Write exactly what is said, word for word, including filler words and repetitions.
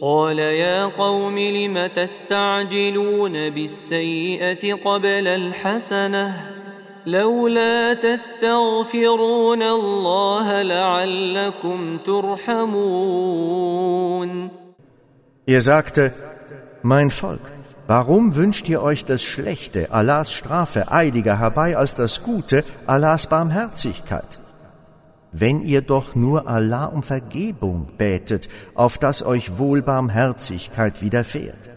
قال يا قوم لم تستعجلون بالسيئة قبل الحسنة لولا تستغفرون الله لعلكم ترحمون. Er sagte, mein Volk, warum wünscht ihr euch das Schlechte, Allahs Strafe, eiliger herbei als das Gute, Allahs Barmherzigkeit? Wenn ihr doch nur Allah um Vergebung betet, auf dass euch wohl Barmherzigkeit widerfährt.